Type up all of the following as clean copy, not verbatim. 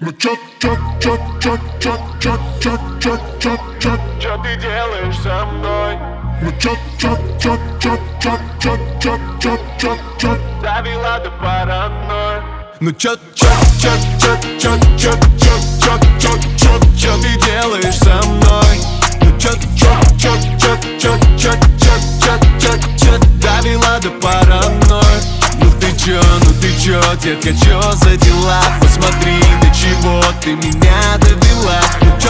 Ну чё ты делаешь со мной? Ну чё довела до паранойи? Ну чё ты делаешь со мной? Ну чё довела до паранойи? Ну ты чё, детка, чё за дела? Посмотри, до чего ты меня довела. Ну чё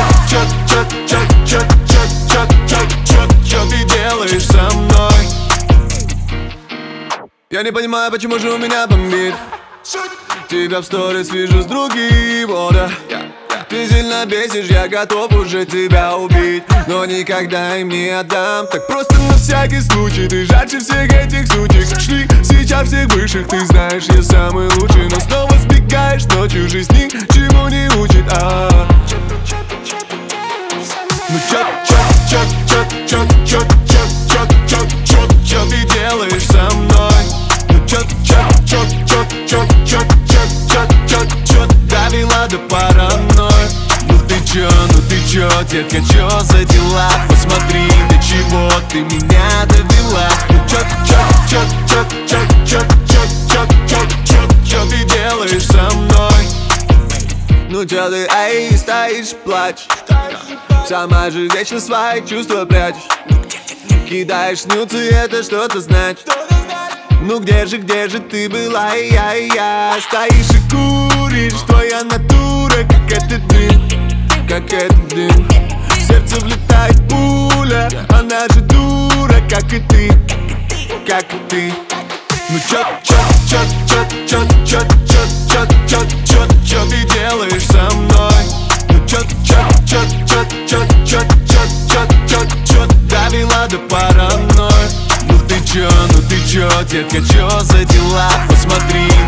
ты делаешь со мной? Я не понимаю, почему же у меня бомбит. Тебя в сторис вижу с другим, о да. Ты сильно бесишь, я готов уже тебя убить, но никогда им не отдам. Так просто на всякий случай, ты жарче всех этих сучек. Шли сейчас всех высших, ты знаешь, я самый лучший. Но снова сбегаешь ночью, жизнь ничему не учит. Ну чё ты делаешь со мной? Ну чё довела до паранойи? Ну ты чё, детка, чё за дела? Посмотри, до чего ты меня довела. Ну чё ты делаешь со мной? Ну чё ты, эй, стоишь, плачешь, сама же вечно свои чувства прячешь. Кидаешь нюцы, это что-то значит. Ну где же ты была, и я? Стоишь и куришь, твоя натура, как этот дым, как этот дым. В сердце влетает пуля, она же дура, как и ты, как и ты. Ну чё ты делаешь со мной? Ну чё довела до паранойи? Ну ты чё, детка, чё за дела? Посмотри,